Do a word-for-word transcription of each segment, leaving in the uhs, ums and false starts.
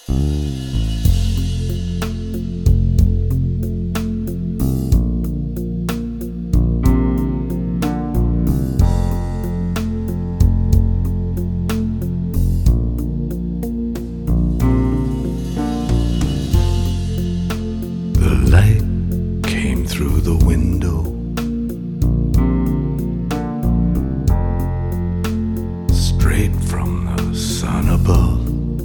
The light came through the window, straight from the sun above.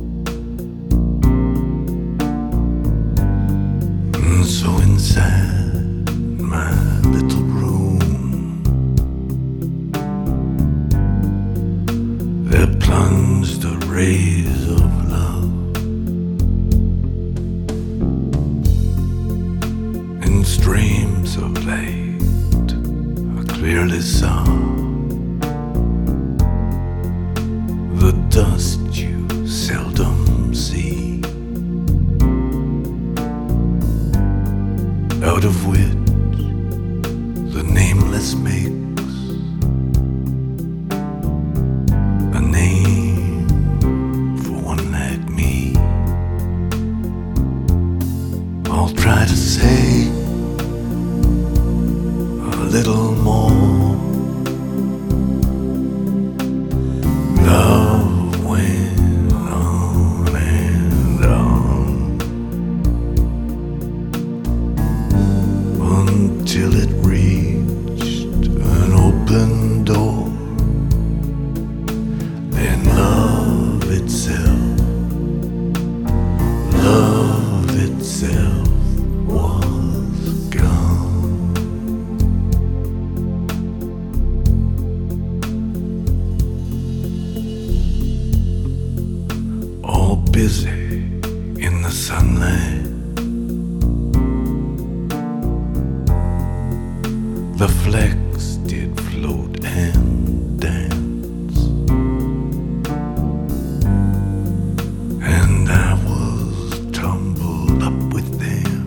And so inside my little room, there plunged the rays of love. In streams of light I clearly saw the dust you seldom see, out of which the nameless makes a name for one like me. I'll try to say a little more. Love went on and on until it reached an open door. Then love itself, love itself was gone. All busy in the sunlight, the flecks did float and dance, and I was tumbled up with them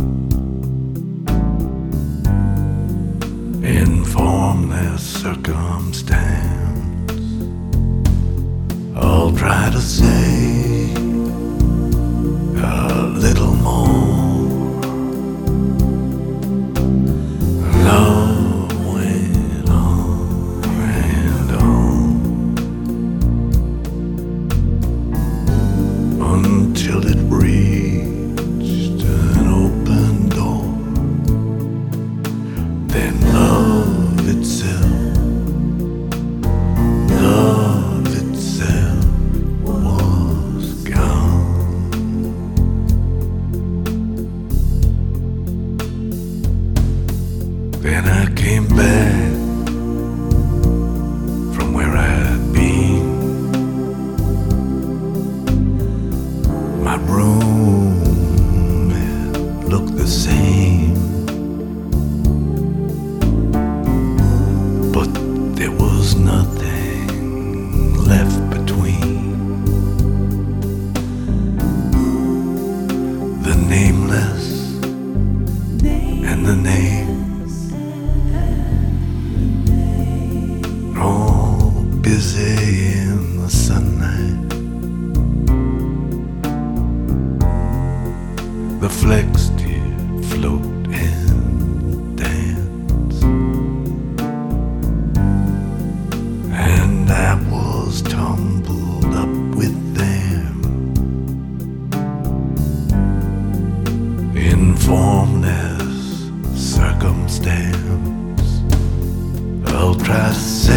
in formless circumstance. I'll try to say a little more. Love went on and on until it reached an open door. Then love itself, love itself was gone. Then I came back from where I'd been. My room, it looked the same, but there was nothing left between the nameless and the name. All busy in the sunlight, the flecks did float and dance, and I was tumbled up with them in formless circumstance. I'll try to say